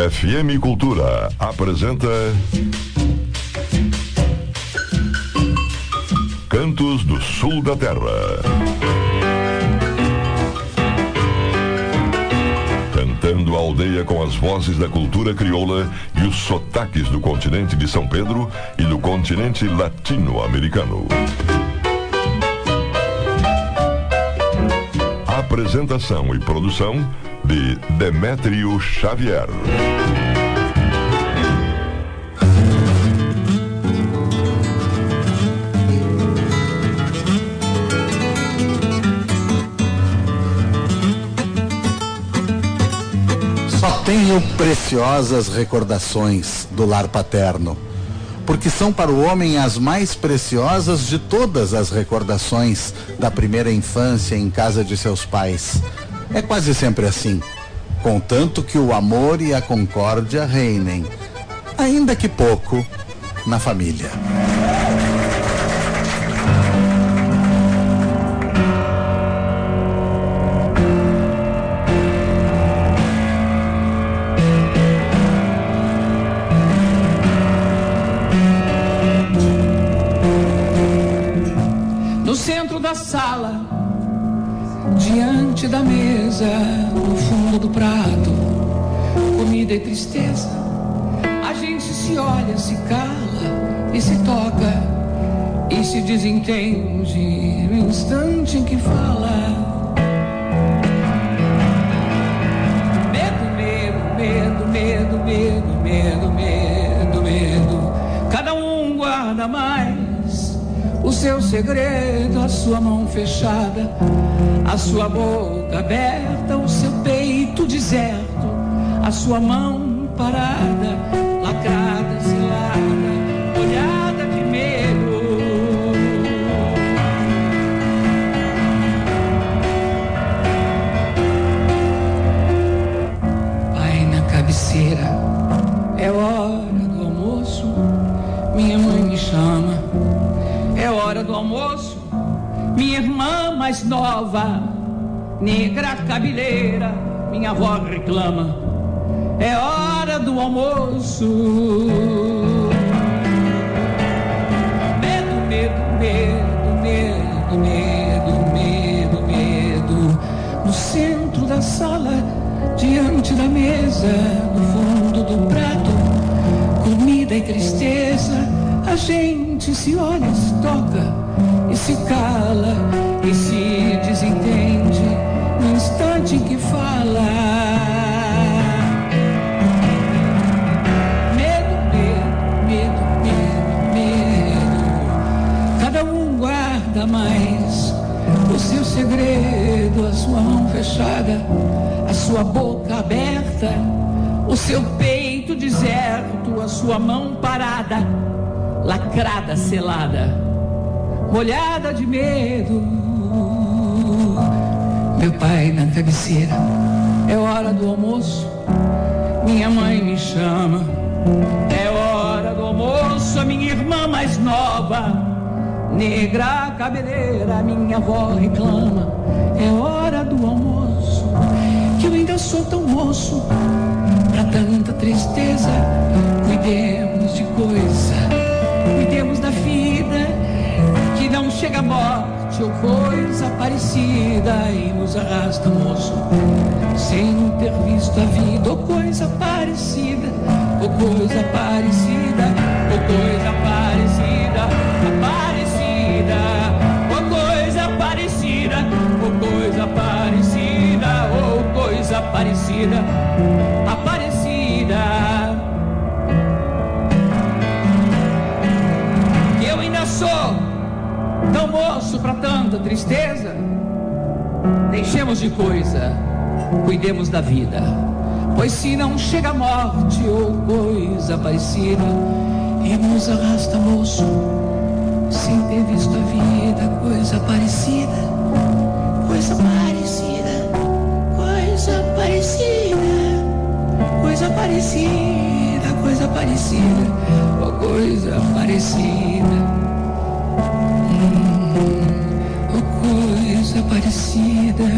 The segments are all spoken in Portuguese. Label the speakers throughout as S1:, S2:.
S1: FM Cultura apresenta Cantos do Sul da Terra. Cantando a aldeia com as vozes da cultura crioula e os sotaques do continente de São Pedro e do continente latino-americano. Apresentação e produção de Demétrio Xavier.
S2: Só tenho preciosas recordações do lar paterno, porque são para o homem as mais preciosas de todas as recordações da primeira infância em casa de seus pais. É quase sempre assim, contanto que o amor e a concórdia reinem, ainda que pouco, na família.
S3: Da sala, diante da mesa, no fundo do prato, comida e tristeza. A gente se olha, se cala e se toca e se desentende no instante em que fala. Medo, medo, medo, medo, medo, medo. Cada um guarda mais o seu segredo, a sua mão fechada, a sua boca aberta, o seu peito deserto, a sua mão parada, lacrada, selada, olhada de medo. Pai na cabeceira, é hora do almoço, minha mãe me chama. É hora do almoço, minha irmã mais nova, negra cabeleira, minha avó reclama. É hora do almoço. Medo, medo, medo, medo, medo, medo, medo. No centro da sala, diante da mesa, no fundo do prato, comida e tristeza. A gente se olha, se toca e se cala e se desentende no instante em que fala. Medo, medo, medo, medo, medo. Cada um guarda mais o seu segredo, a sua mão fechada, a sua boca aberta, o seu peito deserto, a sua mão parada, lacrada, selada, molhada de medo. Meu pai na cabeceira, é hora do almoço, minha mãe me chama. É hora do almoço, a minha irmã mais nova, negra cabeleira, minha avó reclama. É hora do almoço, que eu ainda sou tão moço pra tanta tristeza. Cuidemos de coisa, cuidemos da vida, que não chega a morte ou coisa parecida e nos arrasta, moço, sem ter visto a vida ou coisa parecida, ou coisa parecida, ou coisa parecida, parecida, ou coisa parecida, ou coisa parecida, ou coisa parecida, aparecida. Sou tão moço pra tanta tristeza. Deixemos de coisa, cuidemos da vida, pois se não chega a morte ou coisa parecida, e nos arrasta, moço, sem ter visto a vida. Coisa parecida, coisa parecida, coisa parecida, coisa parecida, coisa parecida, ou coisa parecida. Coisa parecida.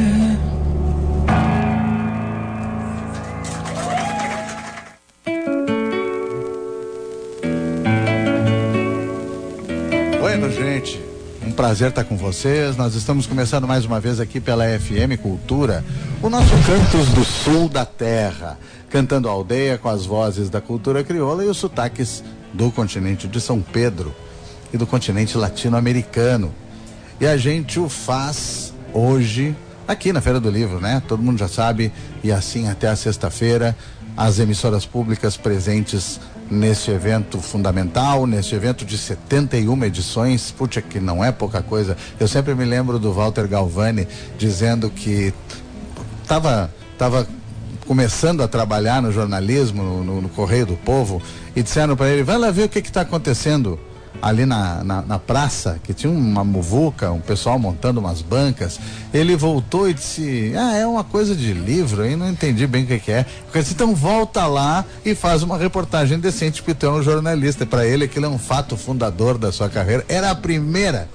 S2: prazer estar com vocês. Nós estamos começando mais uma vez aqui pela FM Cultura, o nosso Cantos do Sul da Terra, cantando a aldeia com as vozes da cultura crioula e os sotaques do continente de São Pedro e do continente latino-americano. E a gente o faz hoje aqui na Feira do Livro, né? Todo mundo já sabe, e assim até a sexta-feira, as emissoras públicas presentes neste evento fundamental, neste evento de 71 edições, puxa, que não é pouca coisa. Eu sempre me lembro do Walter Galvani dizendo que estava começando a trabalhar no jornalismo, no Correio do Povo, e disseram para ele, vai lá ver o que está acontecendo ali na praça, que tinha uma muvuca, um pessoal montando umas bancas. Ele voltou e disse, é uma coisa de livro, aí não entendi bem o que é. Eu disse, então volta lá e faz uma reportagem decente, porque tu é um jornalista. Para ele aquilo é um fato fundador da sua carreira. Era a primeira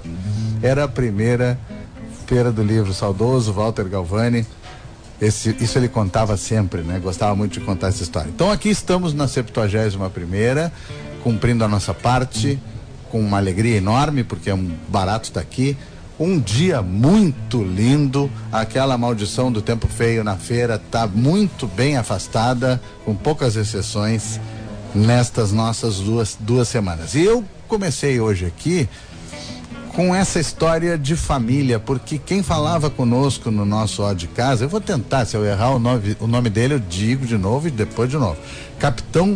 S2: Feira do Livro, saudoso Walter Galvani. Isso ele contava sempre, né? Gostava muito de contar essa história. Então aqui estamos na 71ª, cumprindo a nossa parte, com uma alegria enorme, porque é um barato estar aqui. Um dia muito lindo, aquela maldição do tempo feio na feira está muito bem afastada, com poucas exceções, nestas nossas duas semanas. E eu comecei hoje aqui com essa história de família, porque quem falava conosco no nosso Ó de Casa, eu vou tentar, se eu errar o nome dele, eu digo de novo e depois de novo. Capitão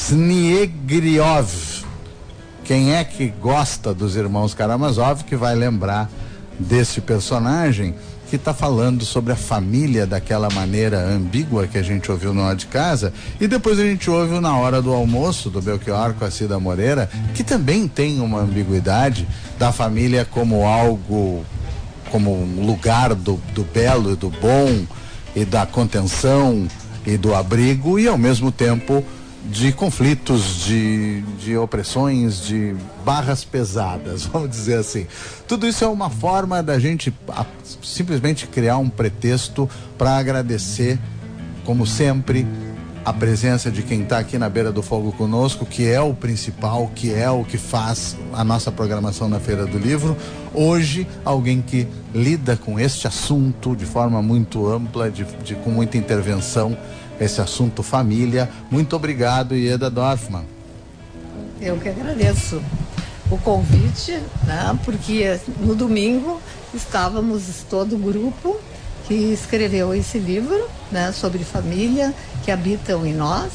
S2: Sniegriov. Quem é que gosta dos irmãos Karamazov que vai lembrar desse personagem que está falando sobre a família daquela maneira ambígua que a gente ouviu no Ó de Casa, e depois a gente ouve Na Hora do Almoço, do Belchior com a Cida Moreira, que também tem uma ambiguidade da família como algo, como um lugar do belo e do bom e da contenção e do abrigo, e ao mesmo tempo de conflitos, de opressões, de barras pesadas, vamos dizer assim. Tudo isso é uma forma da gente simplesmente criar um pretexto para agradecer, como sempre, a presença de quem está aqui na beira do fogo conosco, que é o principal, que é o que faz a nossa programação na Feira do Livro. Hoje, alguém que lida com este assunto de forma muito ampla, com muita intervenção, esse assunto família. Muito obrigado, Ieda Dorfman.
S4: Eu que agradeço o convite, né? Porque no domingo estávamos todo o grupo que escreveu esse livro, né? Sobre família, que habitam em nós,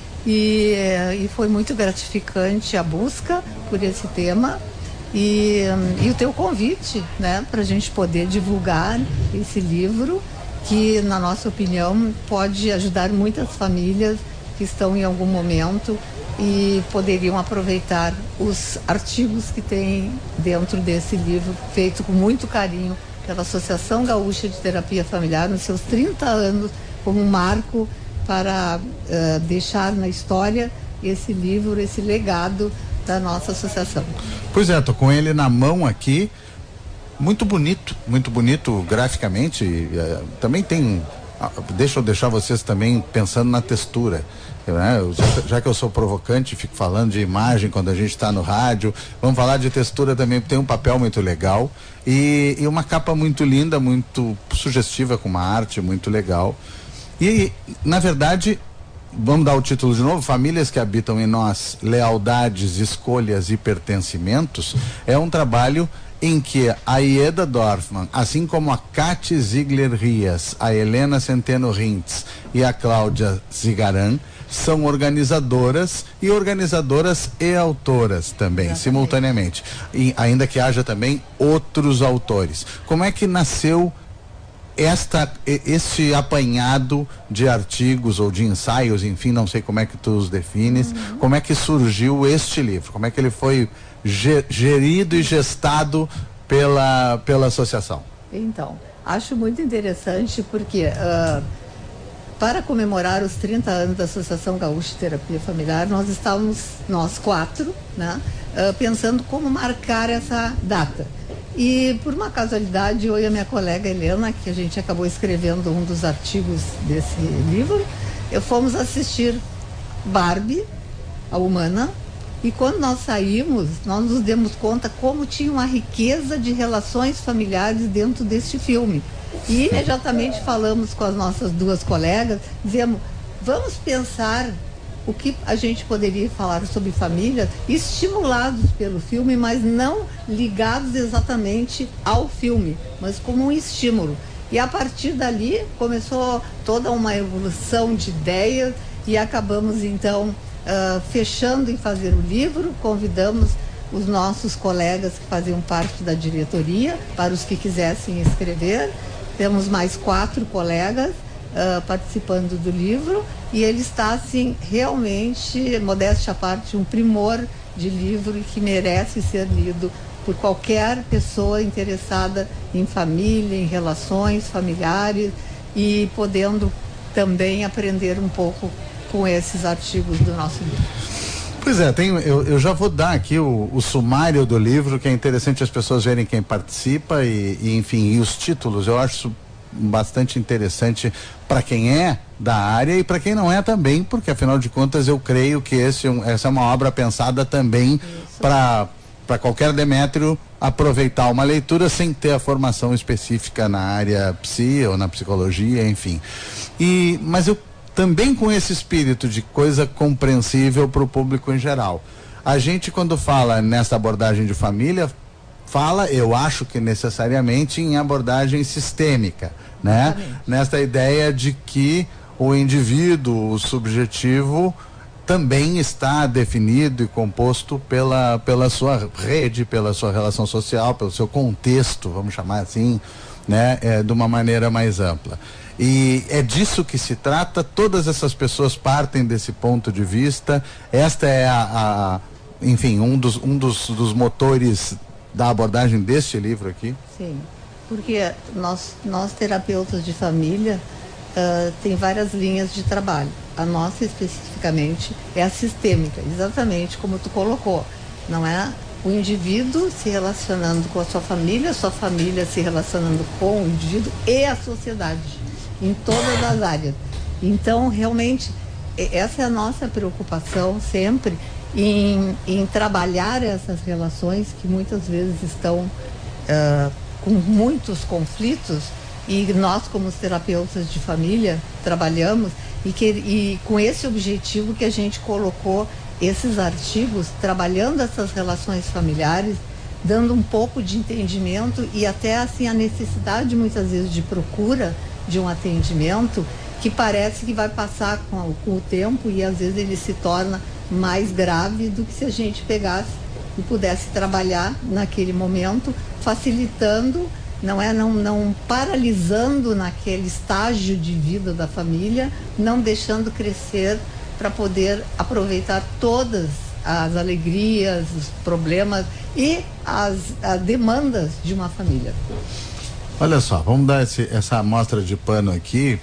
S4: e foi muito gratificante a busca por esse tema e o teu convite, né? Para a gente poder divulgar esse livro, que, na nossa opinião, pode ajudar muitas famílias que estão em algum momento e poderiam aproveitar os artigos que tem dentro desse livro, feito com muito carinho pela Associação Gaúcha de Terapia Familiar, nos seus 30 anos, como um marco para deixar na história esse livro, esse legado da nossa associação.
S2: Pois é, tô com ele na mão aqui. Muito bonito graficamente. Também tem, deixa eu deixar vocês também pensando na textura, né? Já que eu sou provocante, fico falando de imagem quando a gente está no rádio, vamos falar de textura também, porque tem um papel muito legal e uma capa muito linda, muito sugestiva, com uma arte muito legal. E, na verdade, vamos dar o título de novo: Famílias que Habitam em Nós, Lealdades, Escolhas e Pertencimentos. É um trabalho em que a Ieda Dorfman, assim como a Kati Ziegler Rias, a Helena Centeno Rintz e a Cláudia Zigaran, são organizadoras e autoras também, simultaneamente, e ainda que haja também outros autores. Como é que nasceu este apanhado de artigos ou de ensaios, enfim, não sei como é que tu os defines, como é que surgiu este livro, como é que ele foi gerido e gestado pela associação? Então,
S4: acho muito interessante porque para comemorar os 30 anos da Associação Gaúcha de Terapia Familiar, nós estávamos, nós quatro, né, pensando como marcar essa data. E por uma casualidade, eu e a minha colega Helena, que a gente acabou escrevendo um dos artigos desse livro, fomos assistir Barbie, a Humana, E quando nós saímos, nós nos demos conta como tinha uma riqueza de relações familiares dentro deste filme. E imediatamente falamos com as nossas duas colegas, dizemos, vamos pensar o que a gente poderia falar sobre família, estimulados pelo filme, mas não ligados exatamente ao filme, mas como um estímulo. E a partir dali começou toda uma evolução de ideias e acabamos então fechando em fazer o livro. Convidamos os nossos colegas que faziam parte da diretoria para os que quisessem escrever. Temos mais 4 colegas participando do livro e ele está assim realmente, modéstia à parte, um primor de livro que merece ser lido por qualquer pessoa interessada em família, em relações familiares e podendo também aprender um pouco com esses artigos do nosso livro.
S2: Pois é, eu já vou dar aqui o sumário do livro, que é interessante as pessoas verem quem participa enfim, e os títulos. Eu acho bastante interessante para quem é da área e para quem não é também, porque afinal de contas eu creio que essa é uma obra pensada também para qualquer Demétrio aproveitar uma leitura sem ter a formação específica na área psi ou na psicologia, enfim. Mas eu também com esse espírito de coisa compreensível para o público em geral. A gente, quando fala nessa abordagem de família, fala, eu acho que necessariamente, em abordagem sistêmica, né? Nesta ideia de que o indivíduo, o subjetivo, também está definido e composto pela sua rede, pela sua relação social, pelo seu contexto, vamos chamar assim, né? De uma maneira mais ampla. E é disso que se trata, todas essas pessoas partem desse ponto de vista. Esta é enfim, um dos motores da abordagem deste livro aqui.
S4: Sim, porque nós terapeutas de família tem várias linhas de trabalho. A nossa especificamente é a sistêmica, exatamente como tu colocou. Não é o indivíduo se relacionando com a sua família se relacionando com o indivíduo e a sociedade, em todas as áreas. Então, realmente, essa é a nossa preocupação sempre em trabalhar essas relações que muitas vezes estão com muitos conflitos, e nós, como terapeutas de família, trabalhamos e com esse objetivo que a gente colocou esses artigos, trabalhando essas relações familiares, dando um pouco de entendimento e até assim a necessidade muitas vezes de procura de um atendimento que parece que vai passar com o tempo e às vezes ele se torna mais grave do que se a gente pegasse e pudesse trabalhar naquele momento, facilitando, não paralisando naquele estágio de vida da família, não deixando crescer para poder aproveitar todas as alegrias, os problemas e as demandas de uma família.
S2: Olha só, vamos dar essa amostra de pano aqui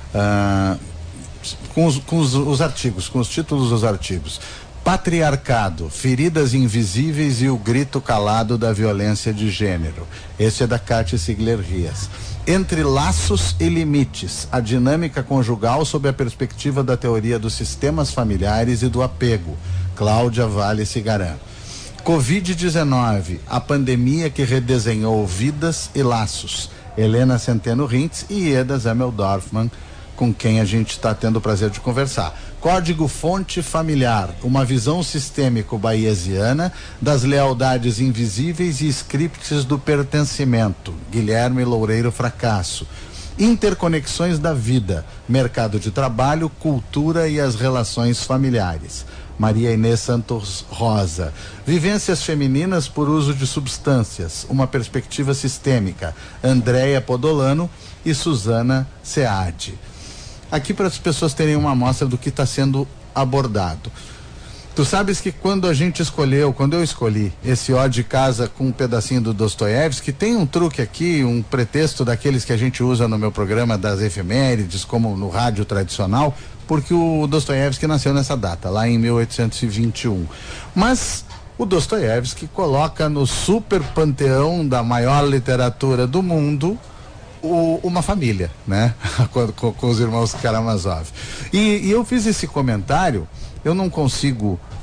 S2: com os artigos, com os títulos dos artigos. Patriarcado, feridas invisíveis e o grito calado da violência de gênero. Esse é da Kátia Sigler-Rias. Entre laços e limites, a dinâmica conjugal sob a perspectiva da teoria dos sistemas familiares e do apego. Cláudia Vale Cigaran. Covid-19, a pandemia que redesenhou vidas e laços. Helena Centeno Rintz e Eda Zemel Dorfman, com quem a gente está tendo o prazer de conversar. Código-fonte familiar, uma visão sistêmico-bayesiana das lealdades invisíveis e scripts do pertencimento. Guilherme Loureiro Fracasso. Interconexões da vida, mercado de trabalho, cultura e as relações familiares. Maria Inês Santos Rosa. Vivências femininas por uso de substâncias, uma perspectiva sistêmica. Andréia Podolano e Suzana Seade. Aqui para as pessoas terem uma amostra do que está sendo abordado. Tu sabes que quando eu escolhi esse Ó de Casa com um pedacinho do Dostoiévski, tem um truque aqui, um pretexto daqueles que a gente usa no meu programa das efemérides, como no rádio tradicional, porque o Dostoiévski nasceu nessa data, lá em 1821. Mas o Dostoiévski coloca no super panteão da maior literatura do mundo uma família, né? com os irmãos Karamazov. E eu fiz esse comentário, eu não consigo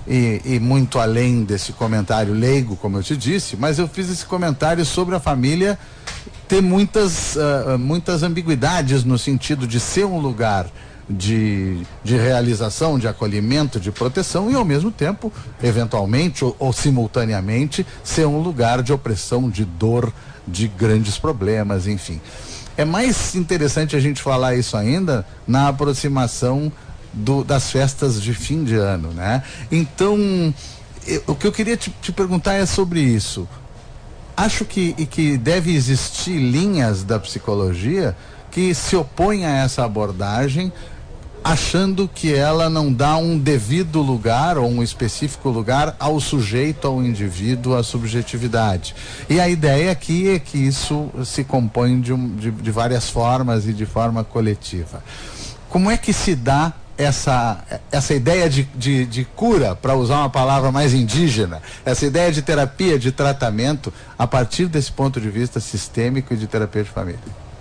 S2: e muito além desse comentário leigo, como eu te disse, mas eu fiz esse comentário sobre a família ter muitas ambiguidades no sentido de ser um lugar de realização, de acolhimento, de proteção e ao mesmo tempo, eventualmente ou simultaneamente, ser um lugar de opressão, de dor, de grandes problemas, enfim. É mais interessante a gente falar isso ainda na aproximação das festas de fim de ano, né? Então, o que eu queria te perguntar é sobre isso. Acho que deve existir linhas da psicologia que se opõem a essa abordagem, achando que ela não dá um devido lugar ou um específico lugar ao sujeito, ao indivíduo, à subjetividade. E a ideia aqui é que isso se compõe de várias formas e de forma coletiva. Como é que se dá essa ideia de cura, para usar uma palavra mais indígena, essa ideia de terapia, de tratamento, a partir desse ponto de vista sistêmico e de terapia de família?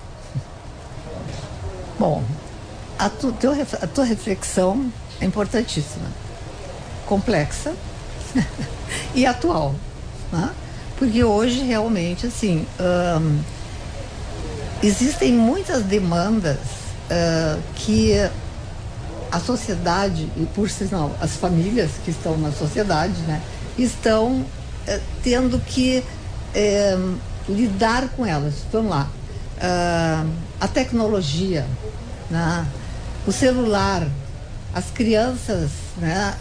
S4: Bom, a tua reflexão é importantíssima, complexa e atual, né? Porque hoje realmente, assim, existem muitas demandas que a sociedade, e por sinal as famílias que estão na sociedade, né, estão tendo que lidar com elas. Vamos lá, a tecnologia, né, o celular, as crianças, né,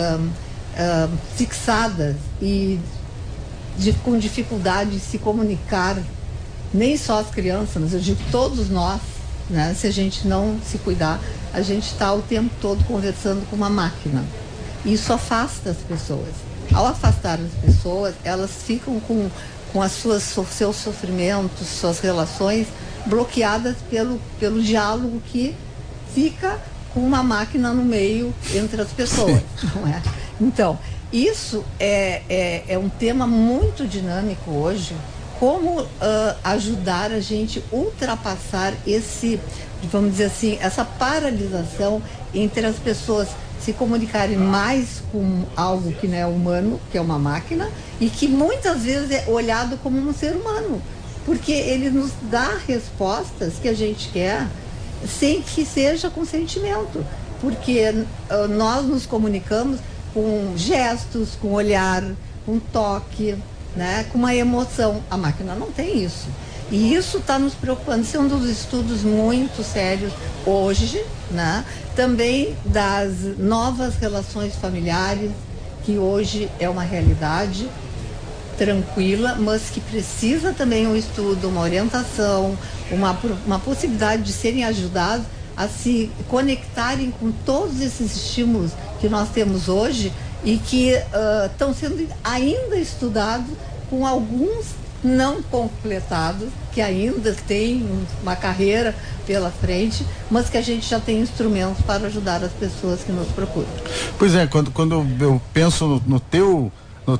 S4: fixadas e com dificuldade de se comunicar, nem só as crianças, mas eu digo todos nós, né, se a gente não se cuidar, a gente está o tempo todo conversando com uma máquina. Isso afasta as pessoas. Ao afastar as pessoas, elas ficam com seus sofrimentos, suas relações bloqueadas pelo diálogo que fica com uma máquina no meio entre as pessoas. Não é? Então, isso é um tema muito dinâmico hoje. Como ajudar a gente a ultrapassar vamos dizer assim, essa paralisação entre as pessoas se comunicarem mais com algo que não é humano, que é uma máquina, e que muitas vezes é olhado como um ser humano, porque ele nos dá respostas que a gente quer sem que seja com sentimento, porque nós nos comunicamos com gestos, com olhar, com toque, né, com uma emoção. A máquina não tem isso. E isso está nos preocupando. Isso é um dos estudos muito sérios hoje, né? Também das novas relações familiares, que hoje é uma realidade tranquila, mas que precisa também um estudo, uma orientação, uma possibilidade de serem ajudados a se conectarem com todos esses estímulos que nós temos hoje e que estão sendo ainda estudados com alguns não completados, que ainda tem uma carreira pela frente, mas que a gente já tem instrumentos para ajudar as pessoas que nos procuram. Pois é,
S2: quando eu penso no teu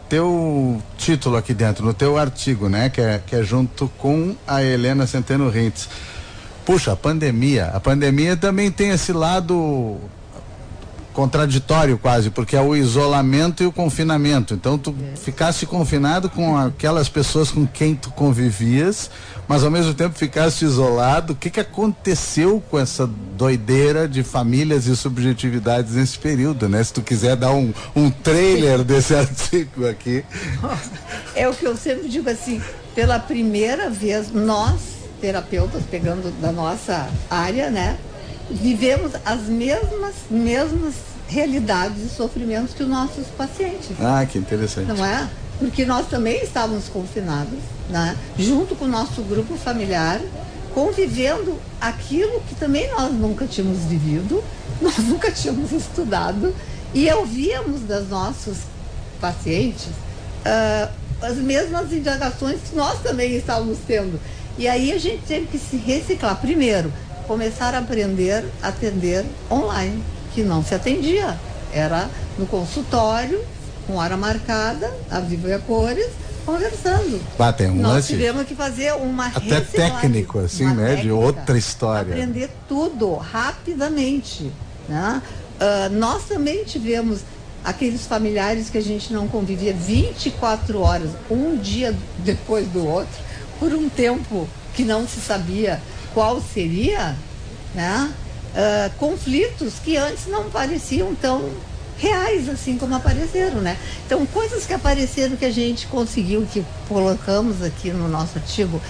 S2: título aqui dentro, no teu artigo, né, que é junto com a Helena Centeno Rintz. Puxa, a pandemia também tem esse lado contraditório quase, porque é o isolamento e o confinamento. Então tu ficaste confinado com aquelas pessoas com quem tu convivias, mas ao mesmo tempo ficaste isolado. O que aconteceu com essa doideira de famílias e subjetividades nesse período, né? Se tu quiser dar um trailer desse artigo aqui.
S4: É o que eu sempre digo assim, pela primeira vez nós, terapeutas, pegando da nossa área, né, vivemos as mesmas realidades e sofrimentos que os nossos pacientes.
S2: Ah, que interessante.
S4: Não é? Porque nós também estávamos confinados, né? Junto com o nosso grupo familiar, convivendo aquilo que também nós nunca tínhamos vivido, nós nunca tínhamos estudado, e ouvíamos das nossos pacientes as mesmas indagações que nós também estávamos tendo. E aí a gente teve que se reciclar. Primeiro, começar a aprender a atender online, que não se atendia. Era no consultório, com hora marcada, a vivo e a cores, conversando. Nós tivemos que fazer uma
S2: até técnico, assim, né? De outra história.
S4: Aprender tudo rapidamente, né? Nós também tivemos aqueles familiares que a gente não convivia 24 horas, um dia depois do outro, por um tempo que não se sabia qual seria, né? Conflitos que antes não pareciam tão reais assim como apareceram, né? Então, coisas que apareceram que a gente conseguiu, que colocamos aqui no nosso artigo,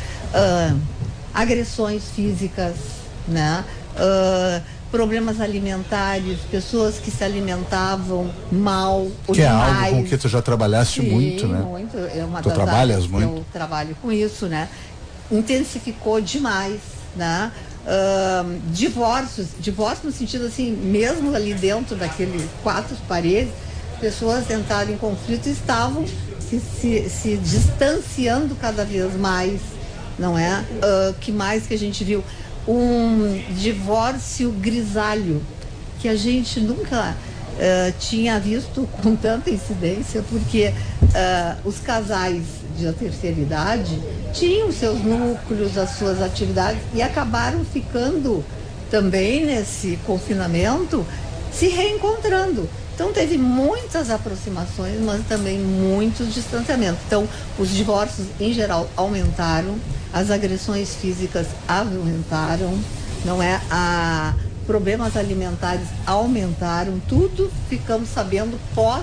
S4: agressões físicas, né? Problemas alimentares, pessoas que se alimentavam mal ou
S2: que
S4: demais.
S2: É algo com que tu já trabalhaste. Sim, muito, né?
S4: Muito. É uma
S2: tu
S4: das
S2: trabalhas
S4: áreas
S2: muito.
S4: Eu trabalho com isso, né? Intensificou demais, né? Divórcios no sentido assim, mesmo ali dentro daquele 4 paredes, pessoas entraram em conflito e estavam se distanciando cada vez mais, não é? Que mais que a gente viu? Um divórcio grisalho, que a gente nunca tinha visto com tanta incidência, porque os casais de terceira idade tinham seus núcleos, as suas atividades, e acabaram ficando também nesse confinamento se reencontrando. Então teve muitas aproximações, mas também muitos distanciamentos. Então os divórcios em geral aumentaram, as agressões físicas aumentaram, não é? Problemas alimentares aumentaram, tudo ficamos sabendo pós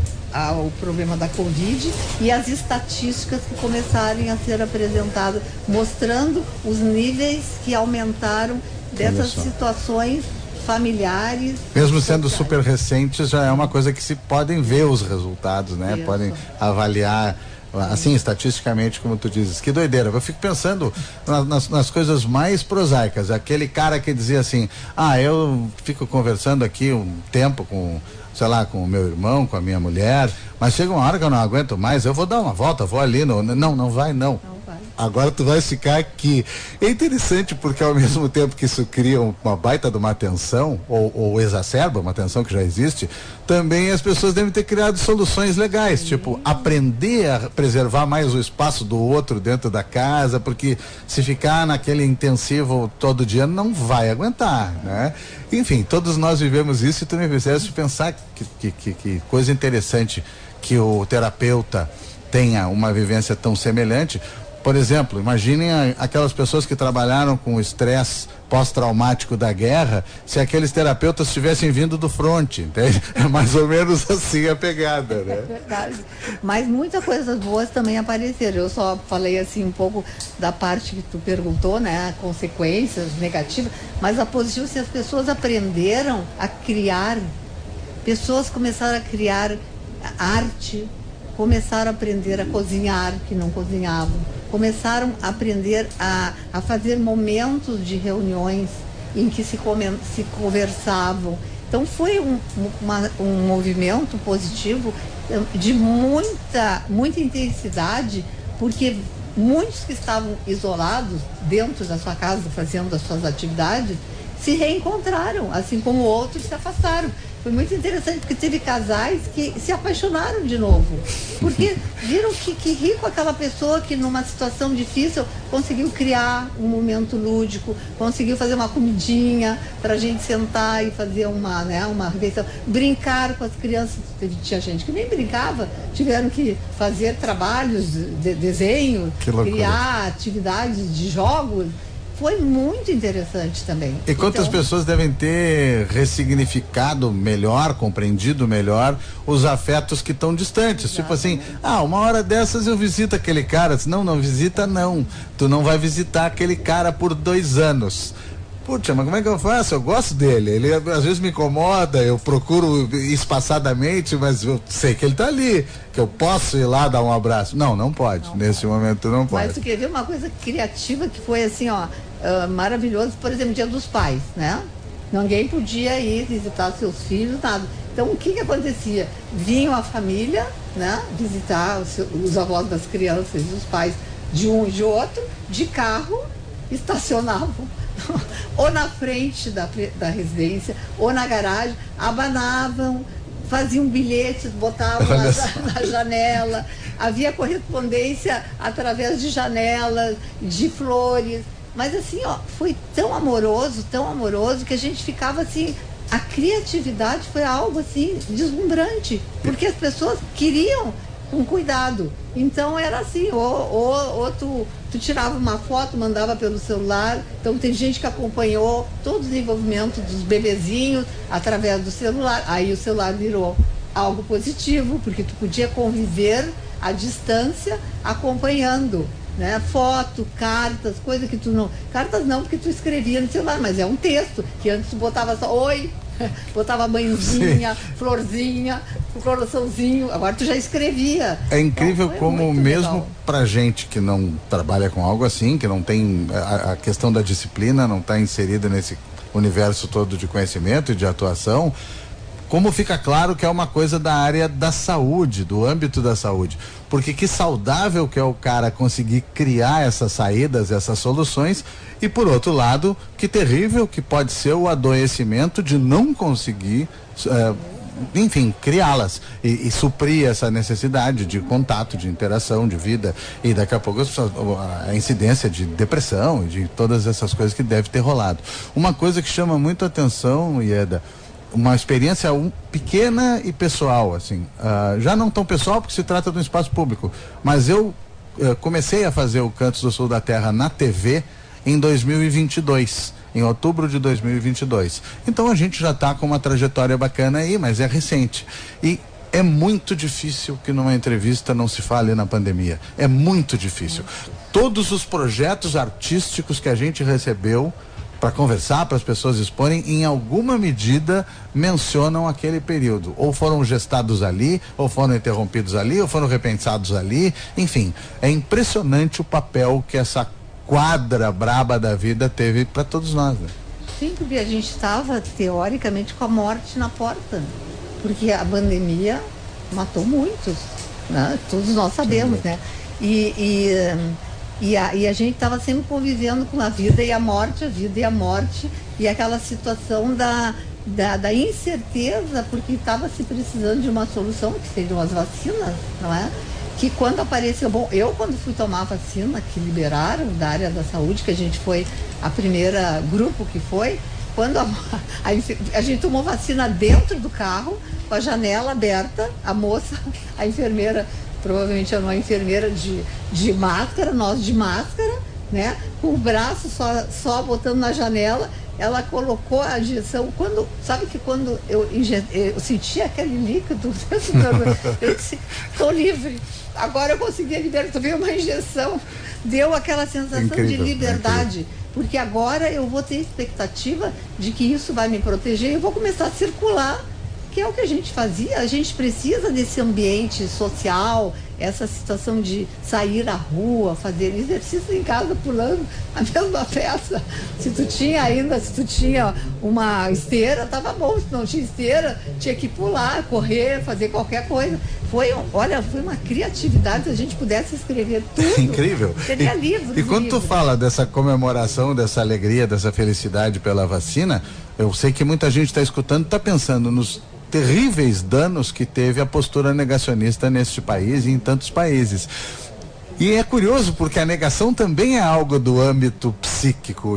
S4: o problema da Covid, e as estatísticas que começarem a ser apresentadas, mostrando os níveis que aumentaram dessas situações familiares.
S2: Mesmo sendo super recentes, já é uma coisa que se podem ver os resultados, né?
S4: Isso.
S2: Podem avaliar, assim, estatisticamente, como tu dizes. Que doideira. Eu fico pensando nas coisas mais prosaicas. Aquele cara que dizia assim, eu fico conversando aqui um tempo com, sei lá, com o meu irmão, com a minha mulher, mas chega uma hora que eu não aguento mais, eu vou dar uma volta, vou ali, não vai. Agora tu vai ficar aqui. É interessante porque ao mesmo tempo que isso cria uma baita de uma tensão, ou exacerba uma tensão que já existe, também as pessoas devem ter criado soluções legais, tipo, aprender a preservar mais o espaço do outro dentro da casa, porque se ficar naquele intensivo todo dia não vai aguentar, né? Enfim, todos nós vivemos isso, e tu me fizeste pensar que coisa interessante que o terapeuta tenha uma vivência tão semelhante. Por exemplo, imaginem aquelas pessoas que trabalharam com o estresse pós-traumático da guerra, se aqueles terapeutas tivessem vindo do fronte, entende? É mais ou menos assim a pegada, né?
S4: É verdade. Mas muitas coisas boas também apareceram. Eu só falei assim um pouco da parte que tu perguntou, né? Consequências negativas, mas a positiva, se as pessoas aprenderam a criar, pessoas começaram a criar arte, começaram a aprender a cozinhar, que não cozinhavam, começaram a aprender a fazer momentos de reuniões em que se conversavam. Então foi um movimento positivo de muita intensidade, porque muitos que estavam isolados dentro da sua casa, fazendo as suas atividades, se reencontraram, assim como outros se afastaram. Foi muito interessante, porque teve casais que se apaixonaram de novo, porque viram que rico aquela pessoa que numa situação difícil conseguiu criar um momento lúdico, conseguiu fazer uma comidinha para a gente sentar e fazer uma refeição, brincar com as crianças. Tinha gente que nem brincava, tiveram que fazer trabalhos de desenho, criar atividades de jogos. Foi muito interessante também.
S2: E quantas pessoas devem ter ressignificado melhor, compreendido melhor os afetos que estão distantes. Exatamente. Tipo assim, uma hora dessas eu visito aquele cara. Não visita não. Tu não vai visitar aquele cara por 2 anos. Putz, mas como é que eu faço? Eu gosto dele. Ele às vezes me incomoda, eu procuro espaçadamente, mas eu sei que ele tá ali, que eu posso ir lá dar um abraço. Não pode. Nesse momento não pode.
S4: Mas tu quer ver uma coisa criativa que foi assim, maravilhoso, por exemplo, Dia dos Pais, né? Ninguém podia ir visitar seus filhos, nada. Então o que acontecia? Vinham a família, né? Visitar os avós das crianças e os pais de um e de outro, de carro, estacionavam ou na frente da residência, ou na garagem, abanavam, faziam bilhetes, botavam na janela, havia correspondência através de janelas, de flores, mas assim, foi tão amoroso, que a gente ficava assim, a criatividade foi algo assim deslumbrante, porque as pessoas queriam um cuidado. Então era assim, ou tu tirava uma foto, mandava pelo celular. Então tem gente que acompanhou todo o desenvolvimento dos bebezinhos através do celular. Aí o celular virou algo positivo, porque tu podia conviver à distância acompanhando, né? Foto, cartas, coisa que tu não... Cartas não, porque tu escrevia no celular, mas é um texto, que antes tu botava só oi, botava banhozinha, florzinha, coraçãozinho, agora tu já escrevia.
S2: É incrível então, como mesmo
S4: legal.
S2: Pra gente que não trabalha com algo assim, que não tem a questão da disciplina, não está inserida nesse universo todo de conhecimento e de atuação, como fica claro que é uma coisa da área da saúde, do âmbito da saúde. Porque que saudável que é o cara conseguir criar essas saídas, essas soluções, e por outro lado, que terrível que pode ser o adoecimento de não conseguir, enfim, criá-las e suprir essa necessidade de contato, de interação, de vida, e daqui a pouco a incidência de depressão e de todas essas coisas que deve ter rolado. Uma coisa que chama muito atenção, Ieda, uma experiência pequena e pessoal, assim, já não tão pessoal porque se trata de um espaço público, mas eu comecei a fazer o Cantos do Sul da Terra na TV em 2022, em outubro de 2022. Então a gente já está com uma trajetória bacana aí, mas é recente. E é muito difícil que numa entrevista não se fale na pandemia. É muito difícil. Todos os projetos artísticos que a gente recebeu para conversar, para as pessoas exporem, em alguma medida mencionam aquele período. Ou foram gestados ali, ou foram interrompidos ali, ou foram repensados ali. Enfim, é impressionante o papel que essa quadra braba da vida teve para todos nós, né?
S4: Sim, porque a gente estava, teoricamente, com a morte na porta. Porque a pandemia matou muitos, né? Todos nós sabemos, né? E a gente estava sempre convivendo com a vida e a morte, e aquela situação da incerteza, porque estava se precisando de uma solução, que seriam as vacinas, não é? Que quando apareceu, eu quando fui tomar a vacina, que liberaram da área da saúde, que a gente foi a primeira grupo que foi, quando a gente tomou vacina dentro do carro, com a janela aberta, a moça, a enfermeira, provavelmente era uma enfermeira de máscara, nós de máscara, né? Com o braço só botando na janela, ela colocou a injeção. Sabe que quando eu senti aquele líquido, eu disse, estou livre. Agora eu consegui liberar, tomei uma injeção, deu aquela sensação incrível, de liberdade. Porque agora eu vou ter expectativa de que isso vai me proteger e eu vou começar a circular, que é o que a gente fazia. A gente precisa desse ambiente social, essa situação de sair à rua, fazer exercício em casa, pulando a mesma peça. Se tu tinha uma esteira, estava bom. Se não tinha esteira, tinha que pular, correr, fazer qualquer coisa. Foi uma criatividade. Se a gente pudesse escrever tudo,
S2: incrível.
S4: Seria livro.
S2: E quando tu fala dessa comemoração, dessa alegria, dessa felicidade pela vacina, eu sei que muita gente está escutando, está pensando nos terríveis danos que teve a postura negacionista neste país e em tantos países. E é curioso porque a negação também é algo do âmbito psíquico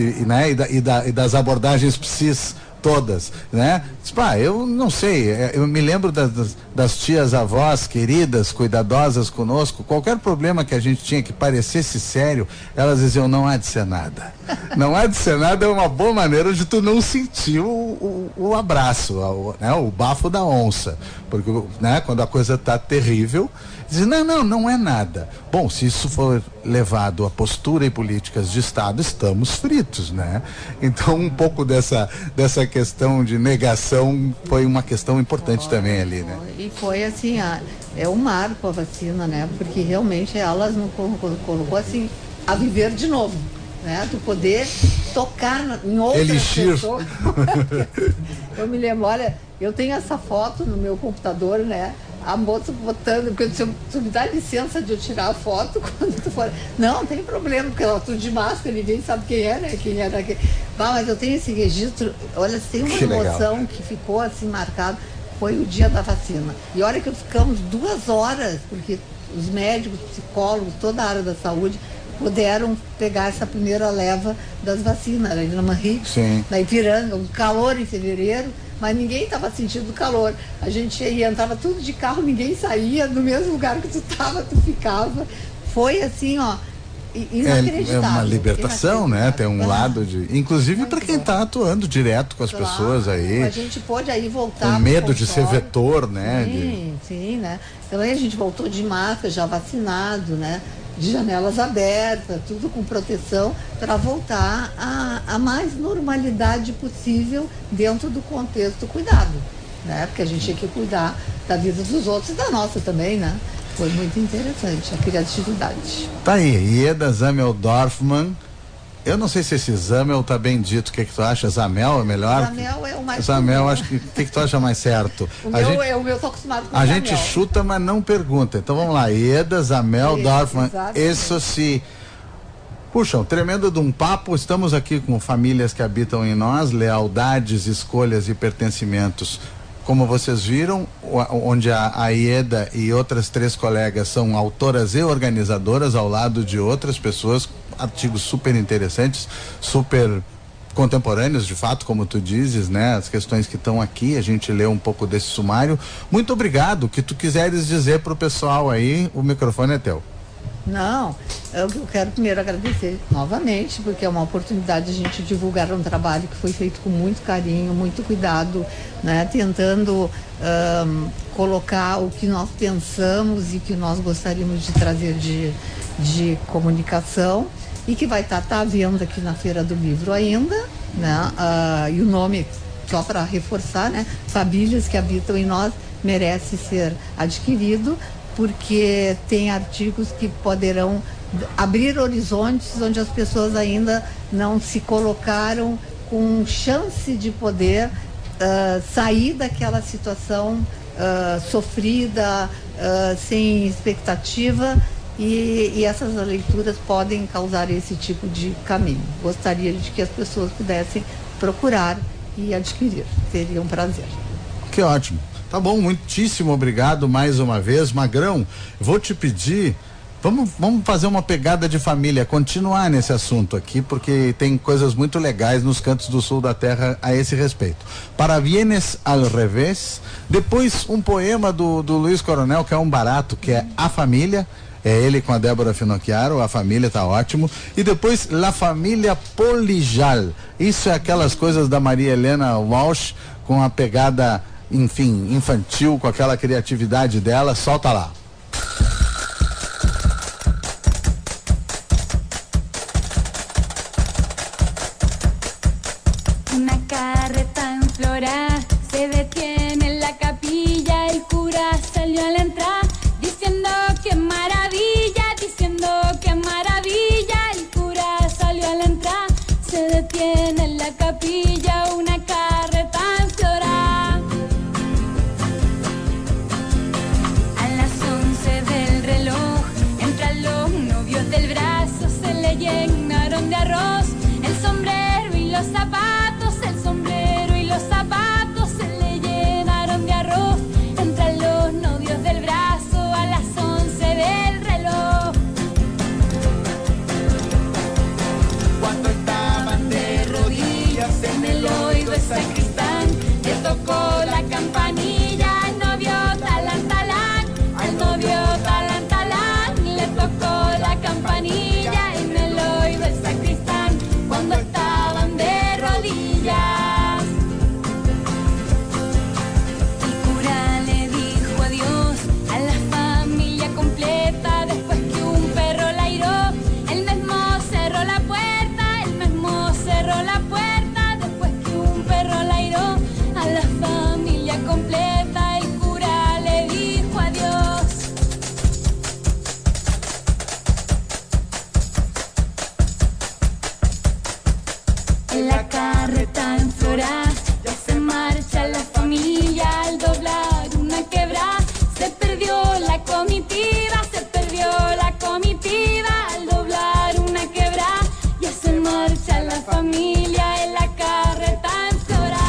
S2: e das abordagens psis todas, né? Eu não sei, eu me lembro das tias avós queridas, cuidadosas conosco, qualquer problema que a gente tinha que parecesse sério, elas diziam, não há de ser nada. Não há de ser nada é uma boa maneira de tu não sentir o abraço, o bafo da onça, porque, né, quando a coisa tá terrível, dizem, não é nada. Bom, se isso for levado a postura e políticas de Estado, estamos fritos, né? Então, um pouco dessa questão de negação foi uma questão importante também ali, né?
S4: E foi assim, é um marco a vacina, né? Porque realmente elas nos colocou assim, a viver de novo, né? Tu poder tocar em outras pessoas. Eu me lembro, olha, eu tenho essa foto no meu computador, né? A moça botando, porque tu me dá licença de eu tirar a foto quando tu for. Não tem problema, porque ela tudo de máscara, ninguém sabe quem é, né? Quem era aquele. Mas eu tenho esse registro, olha, tem uma emoção que ficou assim marcada, foi o dia da vacina. E olha que ficamos 2 horas, porque os médicos, psicólogos, toda a área da saúde, puderam pegar essa primeira leva das vacinas, ali na Manri,
S2: Sim.
S4: na Ipiranga, um calor em fevereiro, mas ninguém estava sentindo calor. A gente entrava tudo de carro, ninguém saía, no mesmo lugar que tu estava, tu ficava. Foi assim, ó, inacreditável.
S2: É uma libertação, né? Tem um lado de... Inclusive para quem está atuando direto com as pessoas aí.
S4: A gente pôde aí voltar...
S2: Com medo de ser vetor, né?
S4: Sim, né? Então aí a gente voltou de máscara, já vacinado, né? De janelas abertas, tudo com proteção, para voltar a mais normalidade possível dentro do contexto do cuidado, né? Porque a gente tinha que cuidar da vida dos outros e da nossa também, né? Foi muito interessante a criatividade.
S2: Tá aí, Ieda Zamel Dorfman. Eu não sei se esse Zamel tá bem dito. O que tu acha? Zamel é melhor?
S4: Zamel é o mais...
S2: Zamel, acho que... O que tu acha mais certo?
S4: O meu tô acostumado com o
S2: Zamel. A
S4: gente
S2: gente chuta, mas não pergunta. Então vamos lá. Ieda Zamel Dorfman.
S4: Exatamente.
S2: Isso se... Puxa, um tremendo de um papo. Estamos aqui com famílias que habitam em nós, lealdades, escolhas e pertencimentos. Como vocês viram, onde a Ieda e outras 3 colegas são autoras e organizadoras ao lado de outras pessoas, artigos super interessantes, super contemporâneos, de fato, como tu dizes, né? As questões que estão aqui, a gente lê um pouco desse sumário. Muito obrigado. O que tu quiseres dizer pro pessoal aí, o microfone é teu.
S4: Não, eu quero primeiro agradecer novamente, porque é uma oportunidade de a gente divulgar um trabalho que foi feito com muito carinho, muito cuidado, né? Tentando colocar o que nós pensamos e que nós gostaríamos de trazer de comunicação, e que vai estar à venda aqui na Feira do Livro ainda, né? E o nome, só para reforçar, né? Famílias que habitam em nós, merece ser adquirido, porque tem artigos que poderão abrir horizontes onde as pessoas ainda não se colocaram com chance de poder sair daquela situação sofrida, sem expectativa, e essas leituras podem causar esse tipo de caminho. Gostaria de que as pessoas pudessem procurar e adquirir. Seria um prazer.
S2: Que ótimo. Tá bom, muitíssimo obrigado mais uma vez. Magrão, vou te pedir, vamos fazer uma pegada de família, continuar nesse assunto aqui, porque tem coisas muito legais nos cantos do sul da terra a esse respeito. Parabienes al revés, depois um poema do Luiz Coronel, que é um barato, que é A Família, é ele com a Débora Finocchiaro, A Família, tá ótimo, e depois La Família Polijal, isso é aquelas coisas da Maria Helena Walsh, com a pegada, enfim, infantil, com aquela criatividade dela. Solta lá.
S5: Una carreta en flora se detiene en la capilla, el cura salió al entrar diciendo que maravilla, el cura salió al entrar, se detiene en la capilla una carreta en flora. Del brazo se le llenaron de arroz el sombrero y los zapatos se le llenaron de arroz. Entran los novios del brazo a las 11 del reloj. Cuando estaban de rodillas en el oído el sacristán le tocó la campanilla al novio talán talán, le tocó la campanilla en el oído el sacristán cuando estaban de rodillas. El cura le dijo adiós a la familia completa después que un perro la hirió. Él mismo cerró la puerta después que un perro la hirió. A la familia completa el cura le dijo adiós. La carreta en flora, ya se marcha la familia al doblar una quebrada. Se perdió la comitiva al doblar una quebrada. Ya se marcha la familia en la carreta en flora.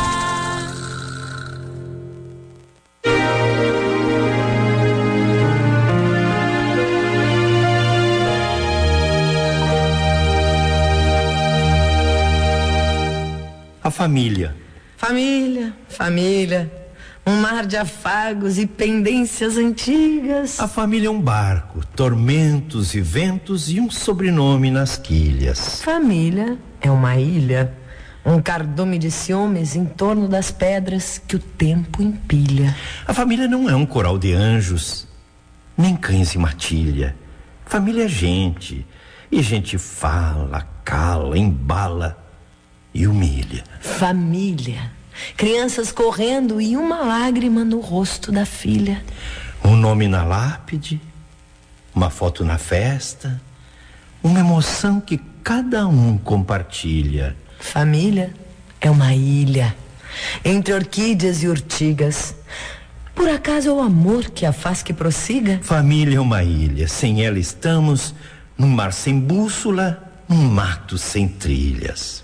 S6: A família.
S7: Família, família. Um mar de afagos e pendências antigas.
S6: A família é um barco, tormentos e ventos e um sobrenome nas quilhas.
S7: Família é uma ilha, um cardume de ciúmes em torno das pedras que o tempo empilha.
S6: A família não é um coral de anjos, nem cães em matilha. Família é gente, e gente fala, cala, embala e humilha.
S7: Família. Crianças correndo e uma lágrima no rosto da filha.
S6: Um nome na lápide, uma foto na festa, uma emoção que cada um compartilha.
S7: Família é uma ilha, entre orquídeas e urtigas. Por acaso é o amor que a faz que prossiga?
S6: Família é uma ilha, sem ela estamos num mar sem bússola, num mato sem trilhas.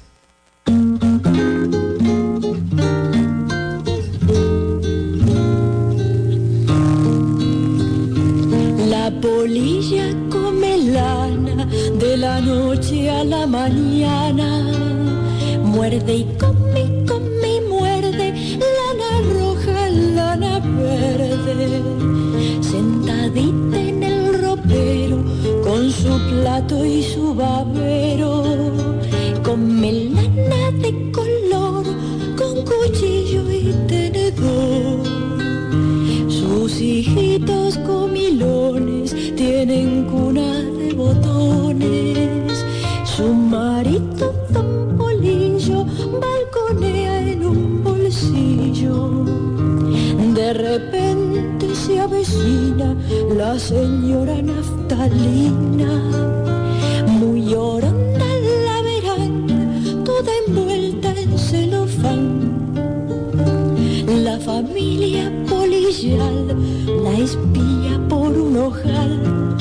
S5: La polilla come lana de la noche a la mañana, muerde y come, come y muerde, lana roja, lana verde, sentadita en el ropero con su plato y su babero, come lana de color con cuchillo y tenedor. Sus hijitos comilones tienen cuna de botones. Su marido Don Polillo balconea en un bolsillo. De repente se avecina la señora Naftalina, muy oronda la verán, toda envuelta en celofán. La familia policial la espía por un ojal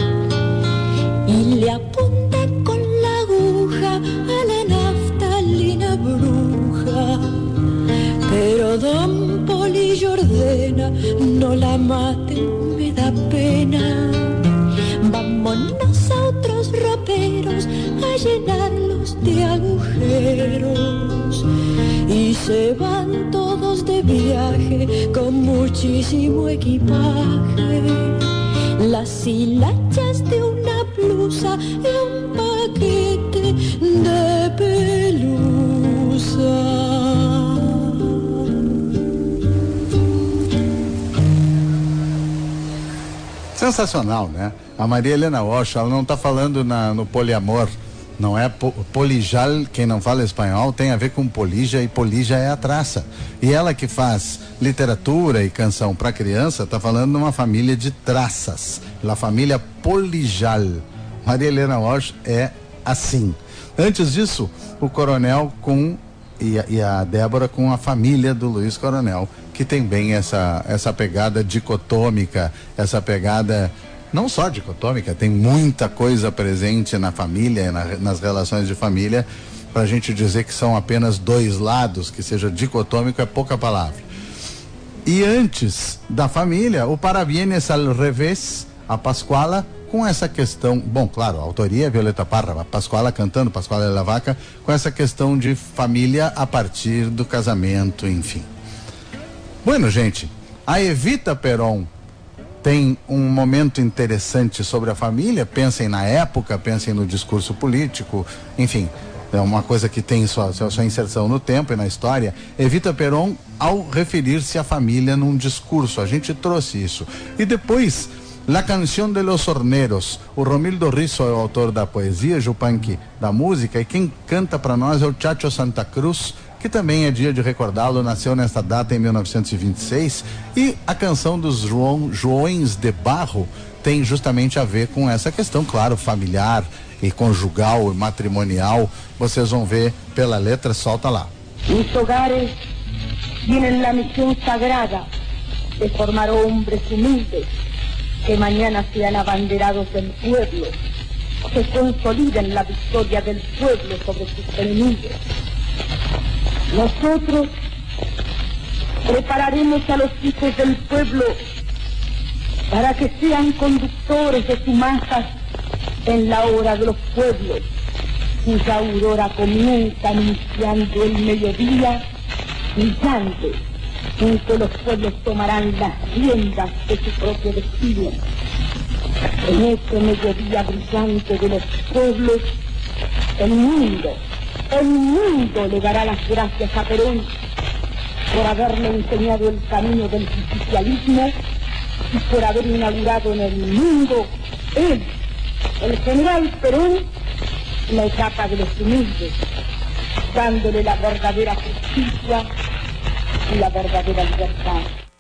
S5: y le apunta con la aguja a la Naftalina bruja. Pero Don Polillo ordena, no la maten, me da pena. Vámonos a otros roperos a llenarlos de agujeros. Y se van todos de viaje con muchísimo equipaje. Las hilachas de una blusa y un paquete de pelusa.
S2: Sensacional, né? A Maria Helena Walsh, ela não está falando no poliamor. Não é polijal, quem não fala espanhol tem a ver com polija, e polija é a traça. E ela que faz literatura e canção para criança está falando de uma família de traças, a família polijal. Maria Helena Walsh é assim. Antes disso, o Coronel e a Débora com a família do Luiz Coronel, que tem bem essa pegada dicotômica, essa pegada não só dicotômica, tem muita coisa presente na família, nas relações de família, para a gente dizer que são apenas dois lados, que seja dicotômico é pouca palavra. E antes da família, o Parabienes al revés, a Pascuala, com essa questão, bom, claro, a autoria é Violeta Parra, a Pascuala cantando, Pascuala de la Vaca, com essa questão de família a partir do casamento, enfim. Bueno, gente, a Evita Peron tem um momento interessante sobre a família. Pensem na época, pensem no discurso político, enfim, é uma coisa que tem sua inserção no tempo e na história. Evita Peron, ao referir-se à família num discurso, a gente trouxe isso. E depois, La Canción de los Horneros, o Romildo Risso é o autor da poesia, Jupanqui da música, e quem canta para nós é o Chacho Santa Cruz, que também é dia de recordá-lo, nasceu nesta data em 1926, e a canção dos Joões de Barro tem justamente a ver com essa questão, claro, familiar e conjugal e matrimonial. Vocês vão ver pela letra, solta lá.
S8: Mis hogares tienen la misión sagrada de formar hombres humildes que mañana sean abanderados del pueblo, que consoliden la victoria del pueblo sobre sus enemigos. Nosotros prepararemos a los hijos del pueblo para que sean conductores de sus masas en la hora de los pueblos, cuya aurora comienza anunciando el mediodía brillante, en que los pueblos tomarán las riendas de su propio destino. En ese mediodía brillante de los pueblos, el mundo le dará las gracias a Perón por haberle enseñado el camino del justicialismo y por haber inaugurado en el mundo, él, el general Perón, la etapa de los humildes, dándole la verdadera justicia y la verdadera libertad.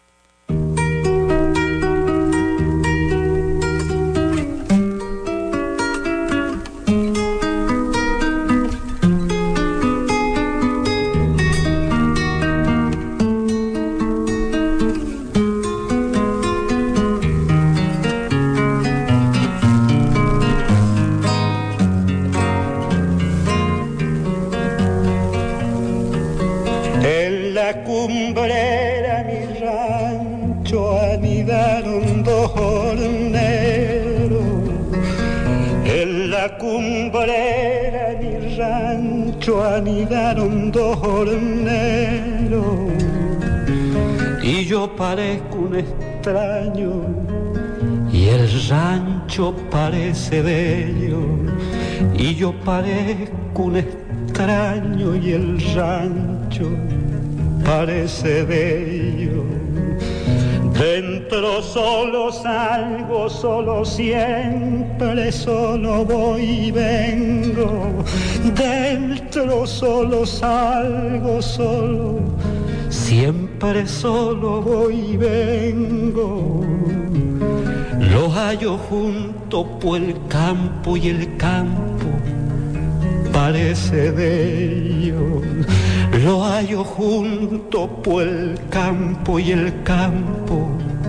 S9: Anidaron dos horneros y yo parezco un extraño y el rancho parece bello, y yo parezco un extraño y el rancho parece bello. Dentro solo salgo, solo siempre, solo voy y vengo. Dentro solo salgo, solo, siempre solo voy y vengo. Los hallo junto por el campo y el campo parece bello. Lo hallo junto por el campo y el campo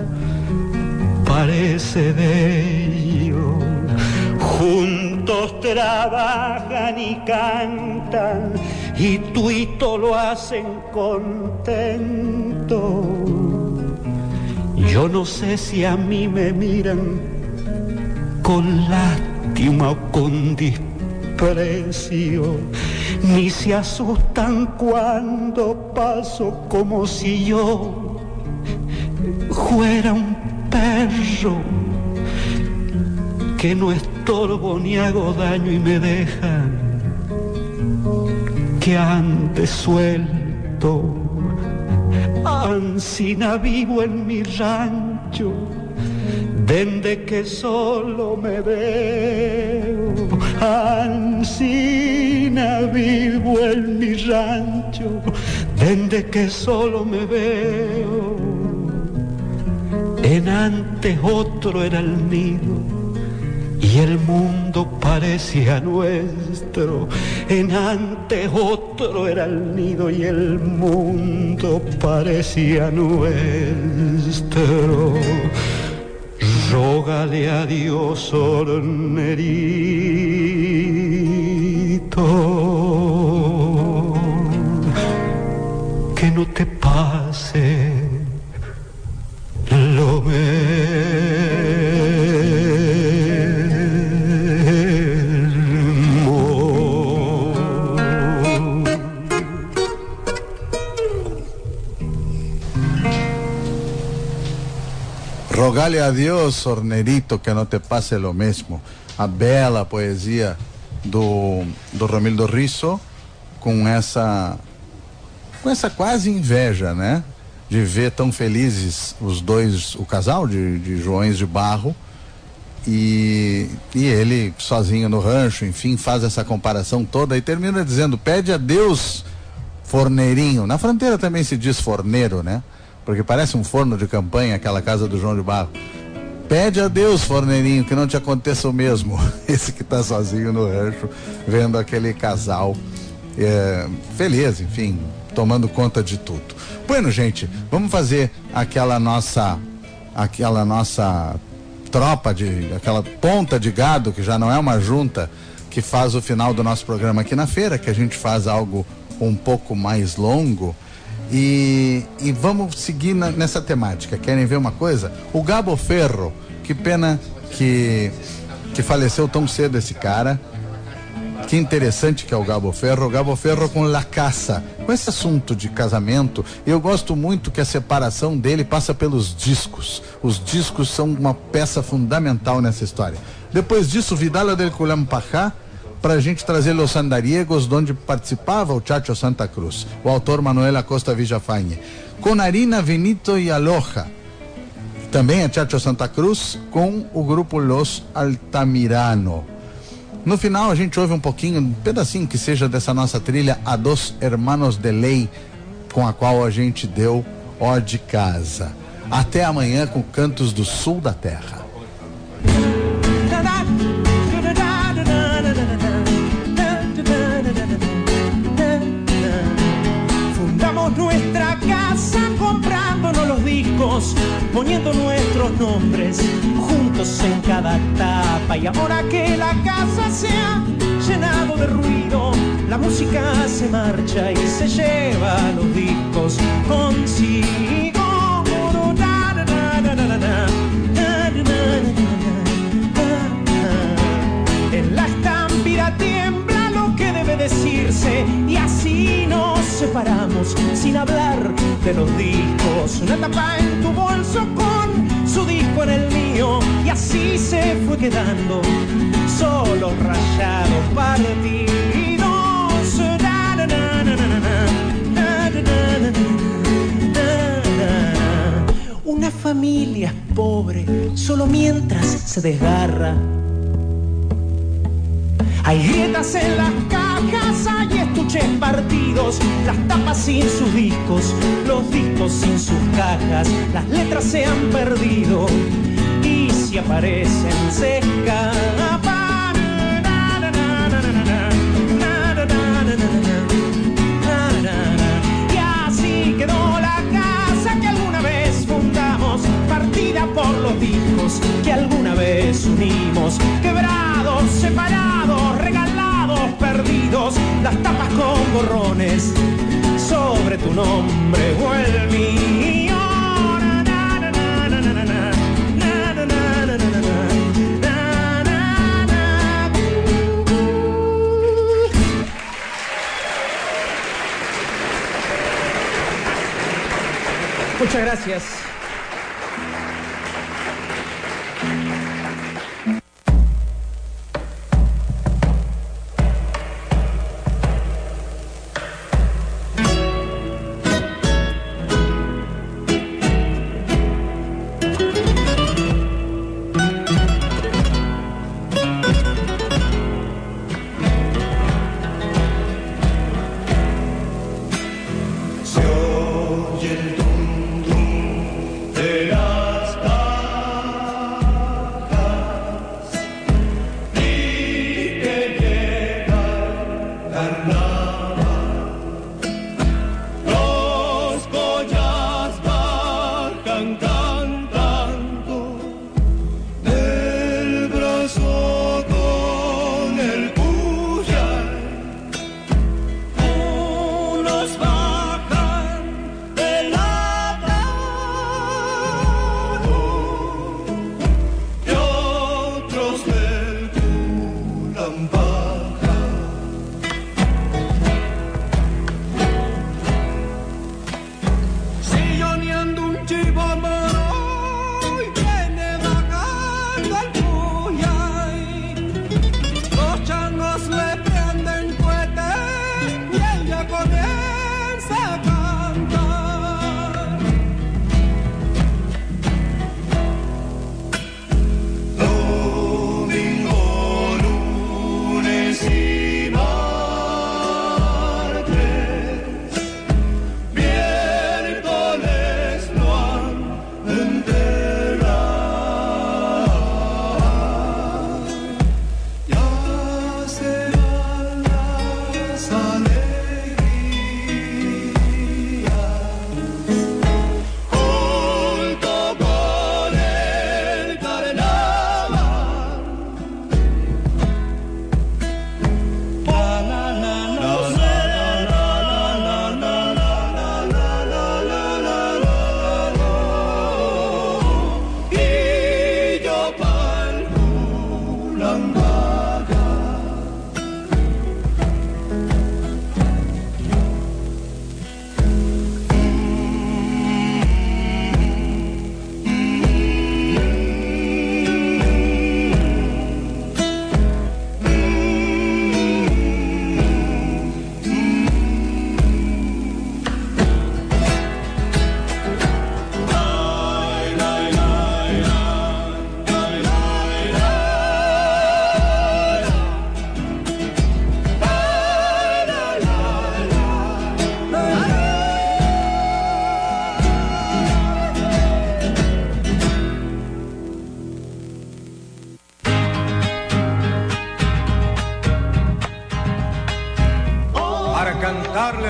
S9: parece bello. Juntos trabajan y cantan y tuito lo hacen contento. Yo no sé si a mí me miran con lástima o con desprecio, ni se asustan cuando paso como si yo fuera un perro que no estorbo ni hago daño y me dejan que ande suelto. Ansina vivo en mi rancho, desde que solo me veo. Ansina vivo en mi rancho, desde que solo me veo. En antes otro era el nido y el mundo parecía nuestro. En antes otro era el nido y el mundo parecía nuestro. Rógale a Dios, hornerito, que no te pase lo mismo.
S2: Rogale a Deus, hornerito, que não te passe lo mesmo. A bela poesia do Romildo Risso, com essa quase inveja, né? De ver tão felizes os dois, o casal de Joões de Barro, e ele sozinho no rancho, enfim, faz essa comparação toda e termina dizendo: pede a Deus, forneirinho. Na fronteira também se diz forneiro, né? Porque parece um forno de campanha, aquela casa do João de Barro. Pede a Deus, forneirinho, que não te aconteça o mesmo. Esse que está sozinho no rancho, vendo aquele casal feliz, enfim, tomando conta de tudo. Bueno, gente, vamos fazer aquela nossa tropa, aquela ponta de gado, que já não é uma junta, que faz o final do nosso programa aqui na feira, que a gente faz algo um pouco mais longo. E vamos seguir nessa temática. Querem ver uma coisa? O Gabo Ferro, que pena que faleceu tão cedo esse cara, Que interessante que é o Gabo Ferro com La Caça. Com esse assunto de casamento, eu gosto muito que a separação dele passa pelos discos. Os discos são uma peça fundamental nessa história. Depois disso, Vidala del Culampajá, pra gente trazer Los Andariegos, onde participava o Chacho Santa Cruz, o autor Manuel Acosta Villafañe. Com Arina, Benito e Aloha, também a Chacho Santa Cruz, com o grupo Los Altamirano. No final a gente ouve um pouquinho, um pedacinho que seja dessa nossa trilha, a Dos Hermanos de Ley, com a qual a gente deu Ó de Casa. Até amanhã com Cantos do Sul da Terra.
S10: Fundamos nuestra casa comprándonos los discos, poniendo nuestros nombres juntos en cada tapa. Y ahora que la casa se ha llenado de ruido, la música se marcha y se lleva los discos consigo. En la estampida tiembla lo que debe decirse y así nos separamos sin hablar de los discos. Una tapa en tu bolso con su disco en el mío y así se fue quedando solo rayados partidos. Una familia pobre solo mientras se desgarra. Hay grietas en las cajas, hay estuches partidos, las tapas sin sus discos, los discos sin sus cajas, las letras se han perdido y si aparecen se escapan. Y así quedó la casa que alguna vez fundamos, partida por los discos que alguna vez unimos, quebrados, separados, regalados, perdidos, las tapas con borrones sobre tu nombre o el mío. Muchas gracias.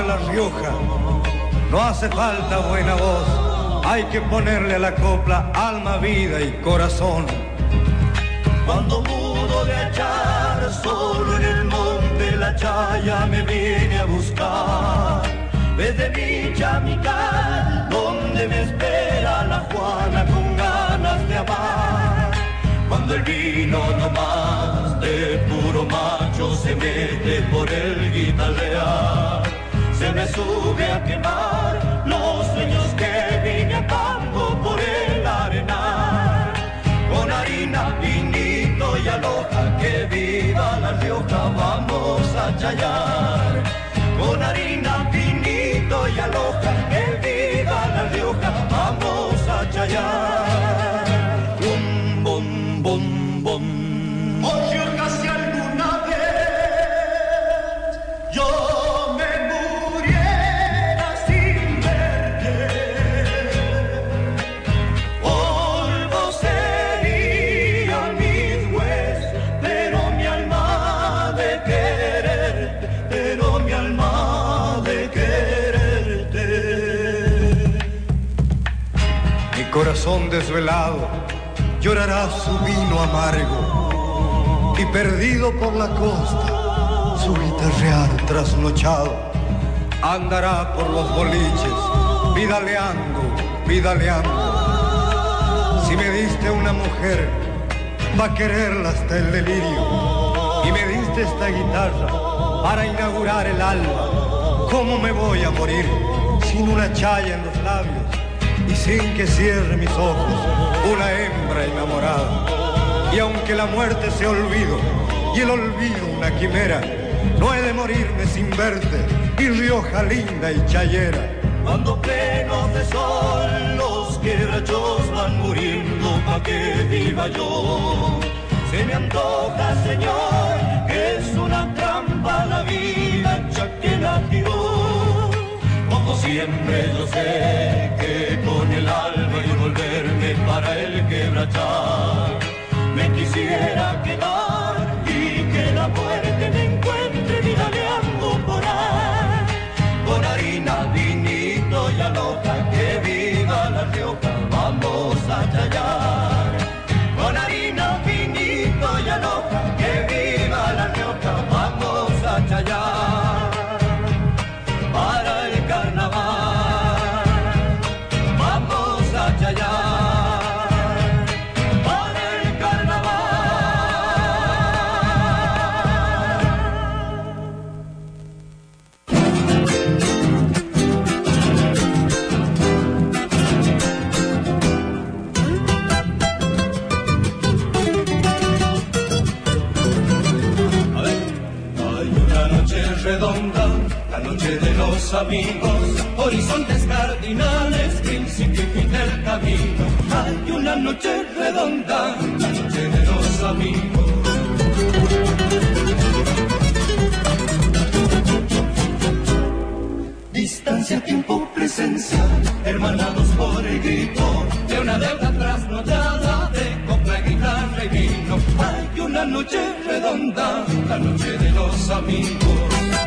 S11: La Rioja. No hace falta buena voz, hay que ponerle a la copla alma, vida y corazón.
S12: Cuando mudo de hallar solo en el monte la chaya me viene a buscar. Desde Villa Mical, donde me espera la Juana con ganas de amar. Cuando el vino no más de puro macho se mete por el guitarrear, se me sube a quemar los sueños que vine a campo por el arenal. Con harina, vinito y aloja, que viva La Rioja, vamos a chayar. Con harina, vinito y aloja, que viva La Rioja, vamos a chayar. Bum, bum, bum, bum. Oh, Rioja, si alguna vez yo me muriera sin verte, polvo sería mi juez, pero mi alma de quererte, pero mi alma de quererte.
S11: Mi corazón desvelado llorará su vino amargo, y perdido por la costa, su guitarrear trasnochado, andará por los boliches, vidaleando, vidaleando. Si me diste una mujer, va a quererla hasta el delirio, y me diste esta guitarra para inaugurar el alba. ¿Cómo me voy a morir sin una chaya en los labios y sin que cierre mis ojos una hembra enamorada? Y aunque la muerte sea olvido y el olvido una quimera, no he de morirme sin verte, mi Rioja linda y chayera.
S12: Cuando plenos de sol los quebrachos van muriendo pa' que viva yo, se me antoja, Señor, que es una trampa la vida ya que la tiró. Como siempre yo sé que con el alma y volverme para el quebrachar, me quisiera quedar y que la muerte me encuentre vidaleando por ahí. Con harina, vinito y aloja, que viva La Rioja, vamos a chayar. Con harina, vinito y aloja, que viva La Rioja, vamos a chayar. Para el carnaval, vamos a chayar. Redonda, la noche de los amigos, horizontes cardinales, principio y fin del camino. Hay una noche redonda, la noche de los amigos. Distancia, tiempo, presencia, hermanados por el grito de una deuda trasnochada de copla, guitarra y vino. Hay una noche redonda, la noche de los amigos.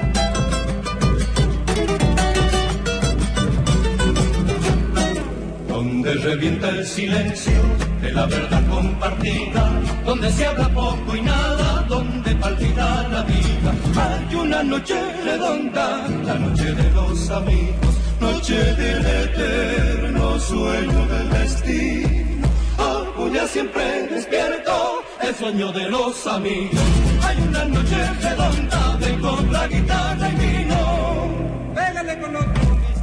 S12: Donde revienta el silencio de la verdad compartida, donde se habla poco y nada, donde palpita la vida. Hay una noche redonda, la noche de los amigos, noche del eterno sueño del destino. Orgullo siempre despierto, el sueño de los amigos. Hay una noche redonda de copla, guitarra y vino. Pégale con otro.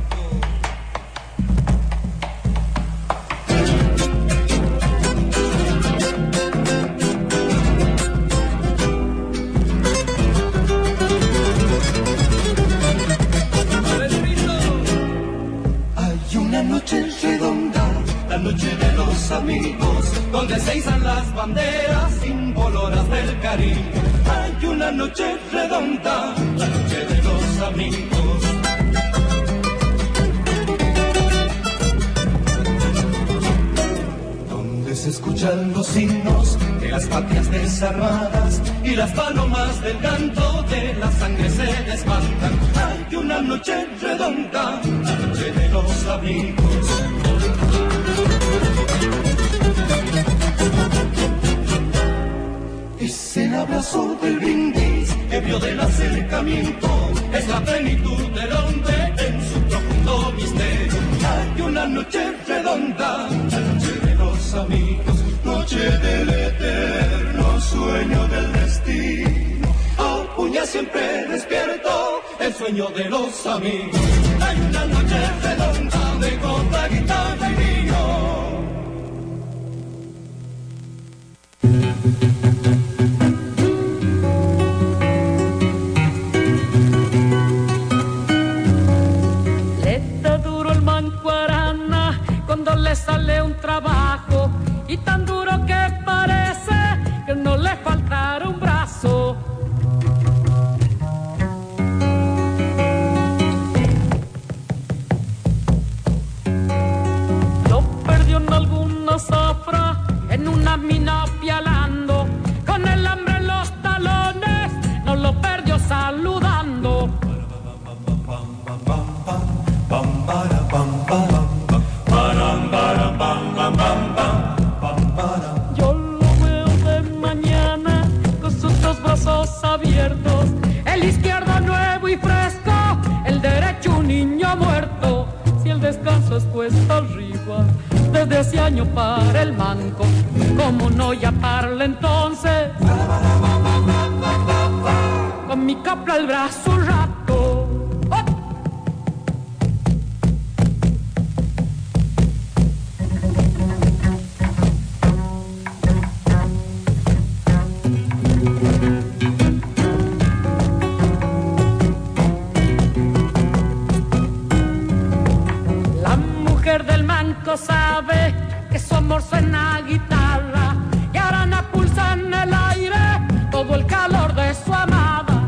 S12: Noche redonda, la noche de los amigos, donde se izan las banderas simboloras del Caribe. Hay una noche redonda, la noche de los amigos. Donde se escuchan los himnos de las patrias desarmadas y las palomas del canto de la sangre se desbandan. Hay una una noche redonda, la noche de los amigos. Es el abrazo del brindis, ebrio del acercamiento, es la plenitud del hombre en su profundo misterio. Hay una noche redonda, la noche de los amigos, noche del eterno sueño del destino. Acuña siempre despierto, el sueño de los amigos. Hay una noche redonda de copa, guitarra y vino.
S3: Cuando le sale un trabajo y tan duro que parece que no le faltará un brazo. Lo perdió en alguna zafra, en una mina pialando, con el hambre en los talones, no lo perdió saludando. Yo lo veo de mañana con sus dos brazos abiertos, el izquierdo nuevo y fresco, el derecho un niño muerto. Si el descanso es cuesta arriba, desde ese año para el manco, ¿cómo no llamarle entonces? Con mi capla al brazo un rato. Sabe que su amor suena a guitarra y ahora pulsa en el aire todo el calor de su amada.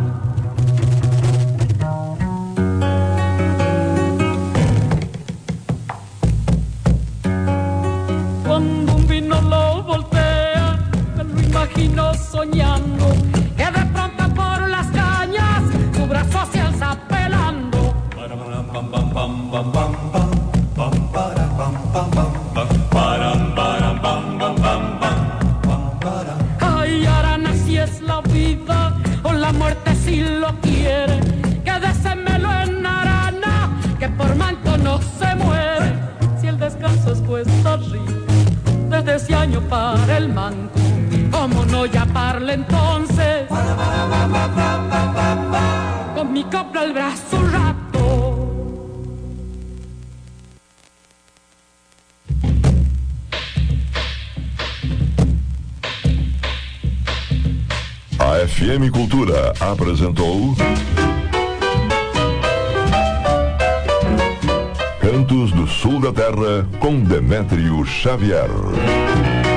S3: Cuando un vino lo voltea, me lo imagino soñando, que de pronto por las cañas su brazo se alza pelando. Ay, Arana, si es la vida o la muerte si lo quiere, quédesemelo en Arana, que por manco no se muere. Si el descanso es cuesta arriba, desde ese año para el manco, ¿cómo no llamarle entonces? Con mi copla al brazo un rato.
S1: A FM Cultura apresentou Cantos do Sul da Terra com Demétrio Xavier.